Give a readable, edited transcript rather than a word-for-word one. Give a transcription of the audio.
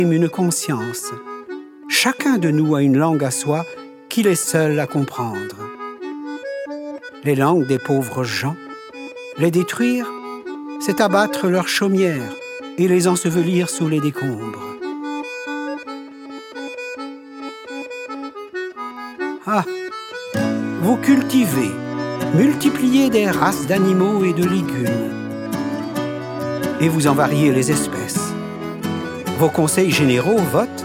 une conscience. Chacun de nous a une langue à soi qu'il est seul à comprendre. Les langues des pauvres gens, les détruire, c'est abattre leurs chaumières et les ensevelir sous les décombres. Ah, vous cultivez, multipliez des races d'animaux et de légumes, et vous en variez les espèces. Vos conseils généraux votent